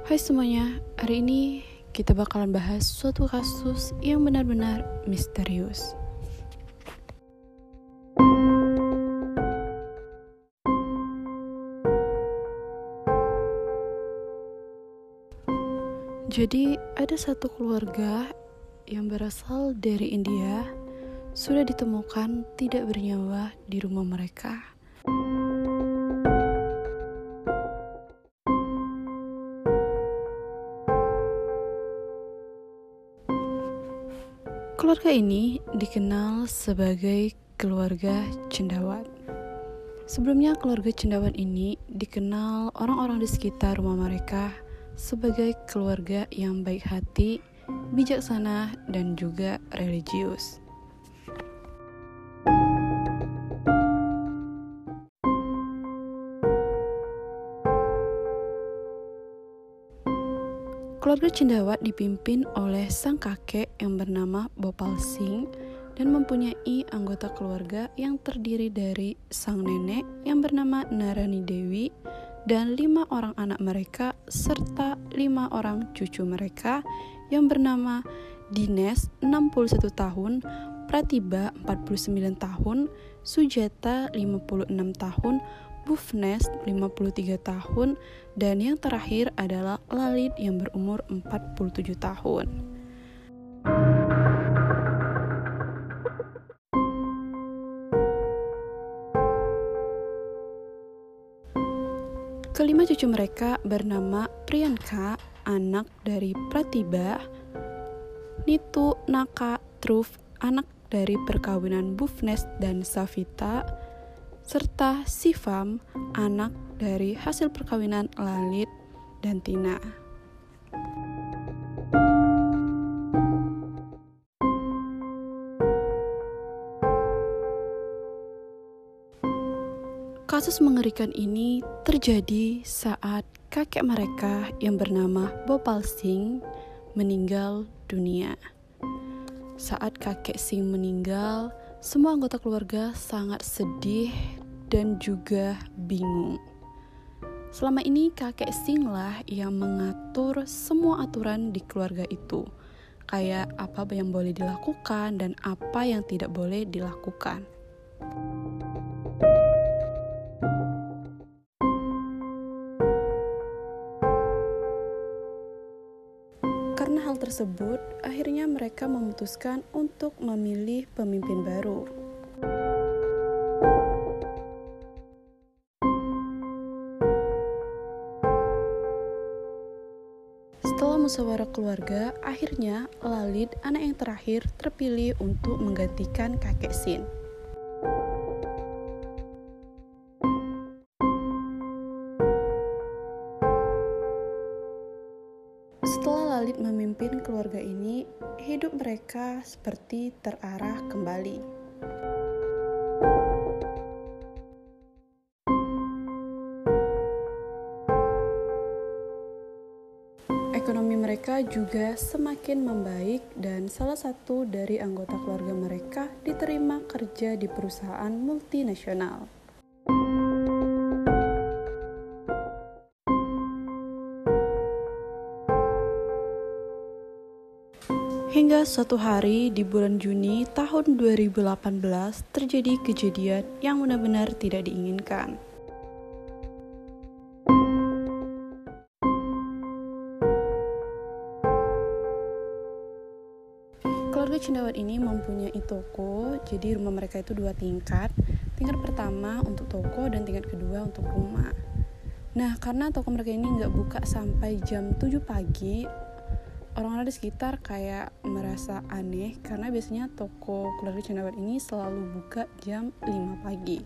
Hai semuanya, hari ini kita bakalan bahas suatu kasus yang benar-benar misterius. Jadi ada satu keluarga yang berasal dari India sudah ditemukan tidak bernyawa di rumah mereka. Keluarga ini dikenal sebagai keluarga Cendawat. Sebelumnya keluarga Cendawat ini dikenal orang-orang di sekitar rumah mereka sebagai keluarga yang baik hati, bijaksana, dan juga religius. Keluarga Cendawat dipimpin oleh sang kakek yang bernama Bopal Singh dan mempunyai anggota keluarga yang terdiri dari sang nenek yang bernama Narani Dewi dan 5 orang anak mereka serta 5 orang cucu mereka yang bernama Dinesh 61 tahun, Pratibha 49 tahun, Sujata 56 tahun, Bhuvnesh 53 tahun, dan yang terakhir adalah Lalit yang berumur 47 tahun. Kelima cucu mereka bernama Priyanka, anak dari Pratibha, Nitu, Naka, Dhruv, anak dari perkawinan Bhuvnesh dan Savita, serta Shivam, anak dari hasil perkawinan Lalit dan Tina. Kasus mengerikan ini terjadi saat kakek mereka yang bernama Bopal Singh meninggal dunia. Saat kakek Singh meninggal, semua anggota keluarga sangat sedih dan juga bingung. Selama ini kakek Singh lah yang mengatur semua aturan di keluarga itu, kayak apa yang boleh dilakukan dan apa yang tidak boleh dilakukan. Karena hal tersebut, akhirnya mereka memutuskan untuk memilih pemimpin baru. Setelah musyawarah keluarga, akhirnya Lalit, anak yang terakhir, terpilih untuk menggantikan kakek Singh. Setelah Lalit memimpin keluarga ini, hidup mereka seperti terarah kembali. Ekonomi mereka juga semakin membaik dan salah satu dari anggota keluarga mereka diterima kerja di perusahaan multinasional. Hingga suatu hari di bulan Juni tahun 2018 terjadi kejadian yang benar-benar tidak diinginkan. Keluarga Cendawat ini mempunyai toko, jadi rumah mereka itu 2 tingkat. Tingkat pertama untuk toko dan tingkat kedua untuk rumah. Nah, karena toko mereka ini nggak buka sampai jam 7 pagi, orang-orang di sekitar kayak merasa aneh karena biasanya toko keluarga Cendawat ini selalu buka jam 5 pagi.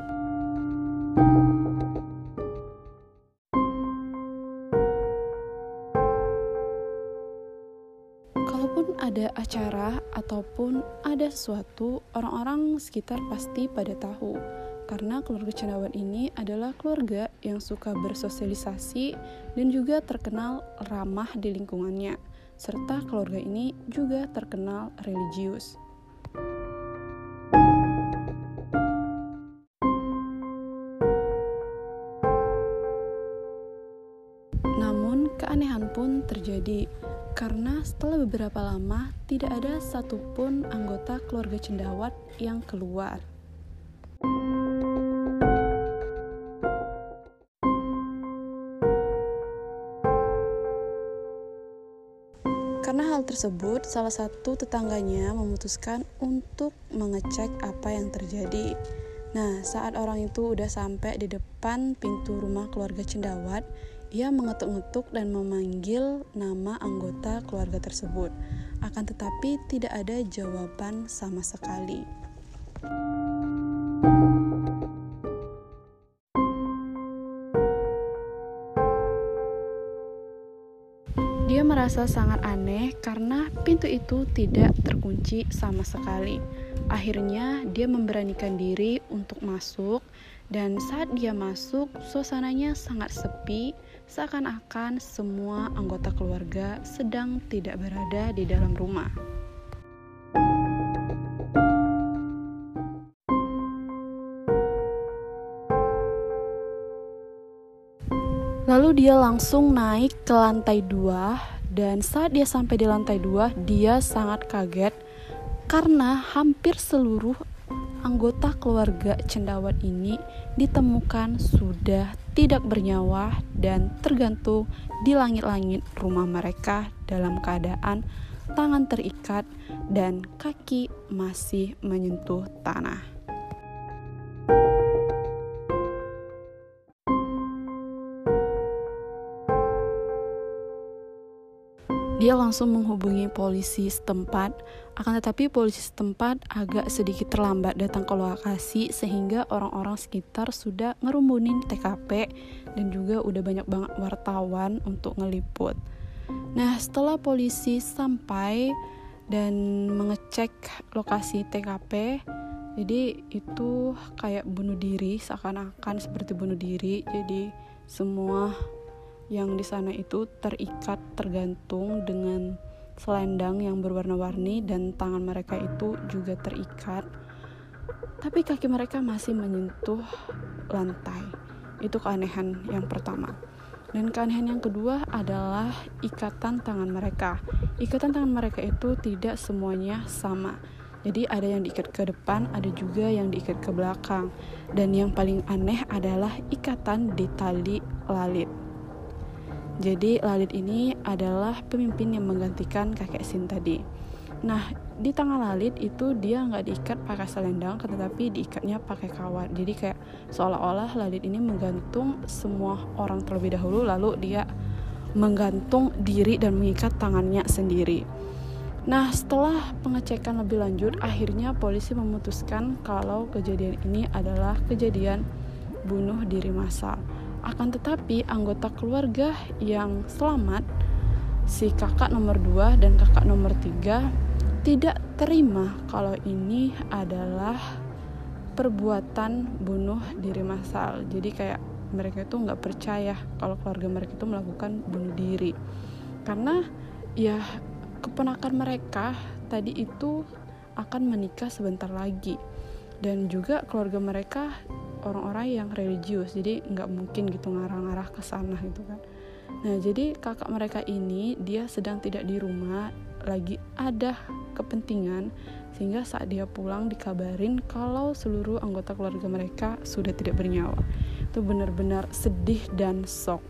Kalaupun ada acara ataupun ada sesuatu, orang-orang sekitar pasti pada tahu. Karena keluarga Cendawat ini adalah keluarga yang suka bersosialisasi dan juga terkenal ramah di lingkungannya. Serta keluarga ini juga terkenal religius. Namun keanehan kejadian pun terjadi karena setelah beberapa lama tidak ada satupun anggota keluarga Cendawat yang keluar. Karena hal tersebut, salah satu tetangganya memutuskan untuk mengecek apa yang terjadi. Nah, saat orang itu udah sampai di depan pintu rumah keluarga Cendawat, ia mengetuk-ngetuk dan memanggil nama anggota keluarga tersebut. Akan tetapi tidak ada jawaban sama sekali. Dia merasa sangat aneh karena pintu itu tidak terkunci sama sekali. Akhirnya dia memberanikan diri untuk masuk, dan saat dia masuk, suasananya sangat sepi, seakan-akan semua anggota keluarga sedang tidak berada di dalam rumah. Lalu dia langsung naik ke lantai 2, dan saat dia sampai di lantai 2, dia sangat kaget karena hampir seluruh anggota keluarga Cendawat ini ditemukan sudah tidak bernyawa dan tergantung di langit-langit rumah mereka dalam keadaan tangan terikat dan kaki masih menyentuh tanah. Dia langsung menghubungi polisi setempat, akan tetapi polisi setempat agak sedikit terlambat datang ke lokasi sehingga orang-orang sekitar sudah ngerumbunin TKP dan juga udah banyak banget wartawan untuk ngeliput. Nah, setelah polisi sampai dan mengecek lokasi TKP, jadi itu kayak bunuh diri, seakan-akan seperti bunuh diri. Jadi semua yang di sana itu terikat tergantung dengan selendang yang berwarna-warni dan tangan mereka itu juga terikat. Tapi kaki mereka masih menyentuh lantai. Itu keanehan yang pertama. Dan keanehan yang kedua adalah ikatan tangan mereka. Ikatan tangan mereka itu tidak semuanya sama. Jadi ada yang diikat ke depan, ada juga yang diikat ke belakang. Dan yang paling aneh adalah ikatan di tali lalit. Jadi Lalit ini adalah pemimpin yang menggantikan kakek Sin tadi. Nah, di tangan Lalit itu dia nggak diikat pakai selendang, tetapi diikatnya pakai kawat. Jadi kayak seolah-olah Lalit ini menggantung semua orang terlebih dahulu, lalu dia menggantung diri dan mengikat tangannya sendiri. Nah, setelah pengecekan lebih lanjut, akhirnya polisi memutuskan kalau kejadian ini adalah kejadian bunuh diri massal. Akan tetapi anggota keluarga yang selamat, si kakak nomor 2 dan kakak nomor 3, tidak terima kalau ini adalah perbuatan bunuh diri massal. Jadi kayak mereka itu gak percaya kalau keluarga mereka itu melakukan bunuh diri. Karena ya keponakan mereka tadi itu akan menikah sebentar lagi. Dan juga keluarga mereka orang-orang yang religius, jadi nggak mungkin gitu ngarah-ngarah ke sana gitu kan. Nah, jadi kakak mereka ini dia sedang tidak di rumah, lagi ada kepentingan, sehingga saat dia pulang dikabarin kalau seluruh anggota keluarga mereka sudah tidak bernyawa. Itu benar-benar sedih dan shock.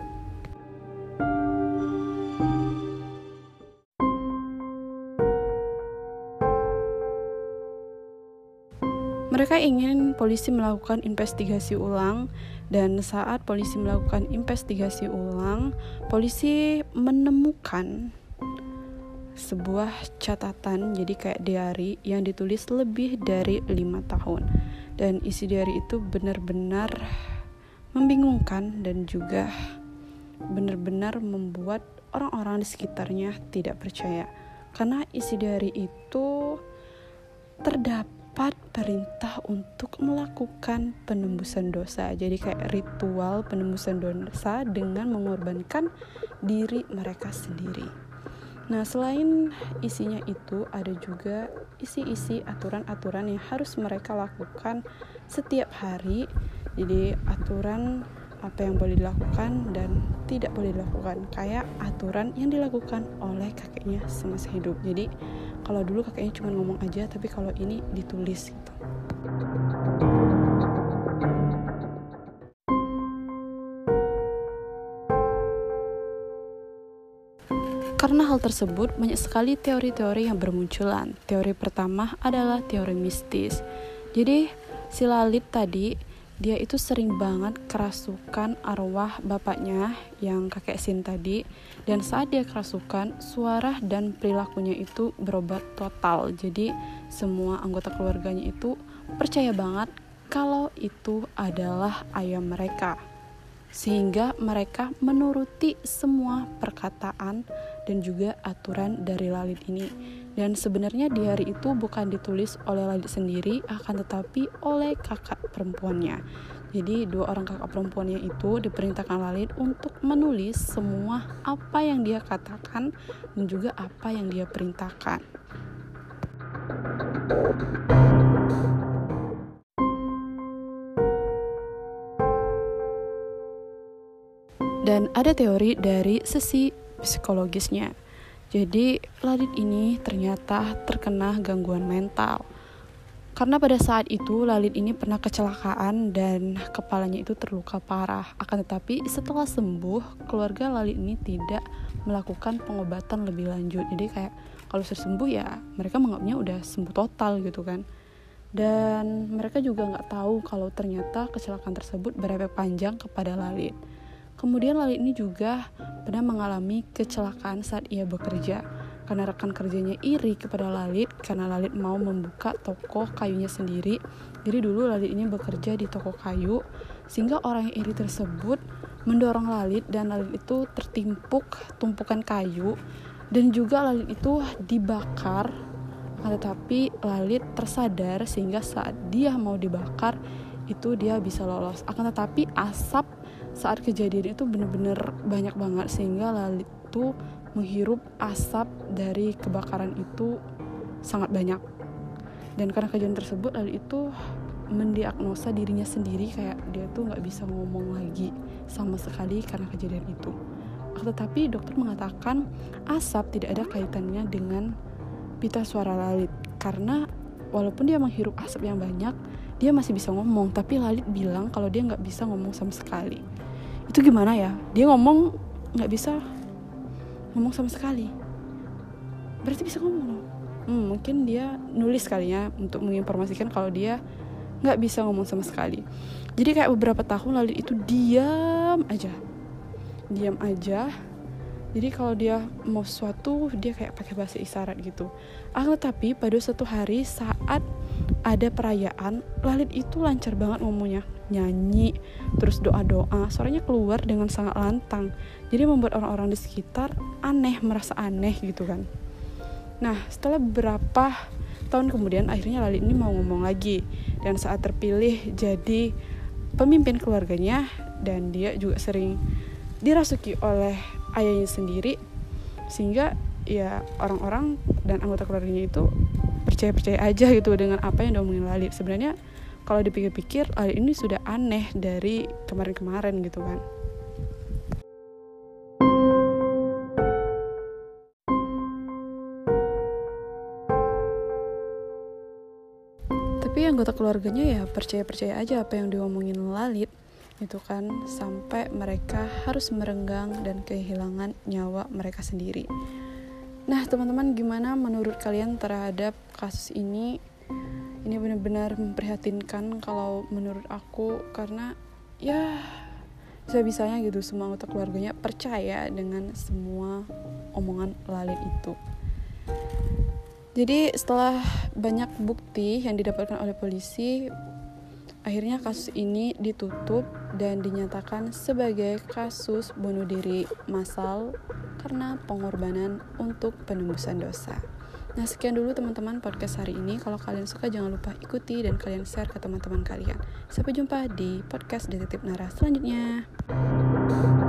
Mereka ingin polisi melakukan investigasi ulang, dan saat polisi melakukan investigasi ulang, polisi menemukan sebuah catatan, jadi kayak diary yang ditulis lebih dari 5 tahun. Dan isi diary itu benar-benar membingungkan dan juga benar-benar membuat orang-orang di sekitarnya tidak percaya. Karena isi diary itu terdapat perintah untuk melakukan penembusan dosa. Jadi kayak ritual penembusan dosa dengan mengorbankan diri mereka sendiri. Nah, selain isinya itu ada juga isi-isi aturan-aturan yang harus mereka lakukan setiap hari. Jadi aturan apa yang boleh dilakukan dan tidak boleh dilakukan, kayak aturan yang dilakukan oleh kakeknya semasa hidup. Jadi kalau dulu kakeknya cuma ngomong aja, tapi kalau ini ditulis gitu. Karena hal tersebut, banyak sekali teori-teori yang bermunculan. Teori pertama adalah teori mistis. Jadi, si Lalit tadi, dia itu sering banget kerasukan arwah bapaknya yang kakek Sin tadi. Dan saat dia kerasukan, suara dan perilakunya itu berubah total. Jadi, semua anggota keluarganya itu percaya banget kalau itu adalah ayah mereka. Sehingga mereka menuruti semua perkataan dan juga aturan dari Lalit ini. Dan sebenarnya di hari itu bukan ditulis oleh Lalit sendiri, akan tetapi oleh kakak perempuannya. Jadi 2 orang kakak perempuannya itu diperintahkan Lalit untuk menulis semua apa yang dia katakan dan juga apa yang dia perintahkan. Dan ada teori dari sisi psikologisnya. Jadi Lalit ini ternyata terkena gangguan mental. Karena pada saat itu Lalit ini pernah kecelakaan dan kepalanya itu terluka parah. Akan tetapi setelah sembuh, keluarga Lalit ini tidak melakukan pengobatan lebih lanjut. Jadi kayak kalau sudah sembuh ya mereka menganggapnya udah sembuh total gitu kan. Dan mereka juga gak tahu kalau ternyata kecelakaan tersebut berefek panjang kepada Lalit. Kemudian Lalit ini juga pernah mengalami kecelakaan saat ia bekerja. Karena rekan kerjanya iri kepada Lalit karena Lalit mau membuka toko kayunya sendiri. Jadi dulu Lalit ini bekerja di toko kayu, sehingga orang yang iri tersebut mendorong Lalit dan Lalit itu tertimpuk tumpukan kayu dan juga Lalit itu dibakar. Tetapi Lalit tersadar sehingga saat dia mau dibakar itu dia bisa lolos. Akan tetapi asap saat kejadian itu benar-benar banyak banget sehingga Lalit itu menghirup asap dari kebakaran itu sangat banyak. Dan karena kejadian tersebut Lalit itu mendiagnosa dirinya sendiri kayak dia tuh nggak bisa ngomong lagi sama sekali karena kejadian itu. Tetapi dokter mengatakan asap tidak ada kaitannya dengan pita suara Lalit karena walaupun dia menghirup asap yang banyak, dia masih bisa ngomong. Tapi Lalit bilang kalau dia nggak bisa ngomong sama sekali. Itu gimana ya? Dia ngomong nggak bisa ngomong sama sekali. Berarti bisa ngomong. Mungkin dia nulis kali ya untuk menginformasikan kalau dia nggak bisa ngomong sama sekali. Jadi kayak beberapa tahun Lalit itu diam aja. Jadi kalau dia mau sesuatu dia kayak pakai bahasa isyarat gitu. Tapi pada suatu hari saat ada perayaan, Lalit itu lancar banget ngomongnya, nyanyi, terus doa-doa, suaranya keluar dengan sangat lantang. Jadi membuat orang-orang di sekitar merasa aneh gitu kan. Nah, setelah beberapa tahun kemudian akhirnya Lalit ini mau ngomong lagi. Dan saat terpilih jadi pemimpin keluarganya dan dia juga sering dirasuki oleh ayahnya sendiri, sehingga ya orang-orang dan anggota keluarganya itu percaya aja gitu dengan apa yang diomongin Lalit. Sebenarnya kalau dipikir-pikir Lalit ini sudah aneh dari kemarin-kemarin gitu kan. Tapi anggota keluarganya ya percaya aja apa yang diomongin Lalit gitu kan, sampai mereka harus merenggang dan kehilangan nyawa mereka sendiri. Nah teman-teman, gimana menurut kalian terhadap kasus ini? Ini benar-benar memprihatinkan kalau menurut aku, karena ya bisa-bisanya gitu semua anggota keluarganya percaya dengan semua omongan Lalit itu. Jadi setelah banyak bukti yang didapatkan oleh polisi, akhirnya kasus ini ditutup dan dinyatakan sebagai kasus bunuh diri massal karena pengorbanan untuk penembusan dosa. Nah, sekian dulu teman-teman podcast hari ini. Kalau kalian suka jangan lupa ikuti dan kalian share ke teman-teman kalian. Sampai jumpa di podcast Detektif Nara selanjutnya.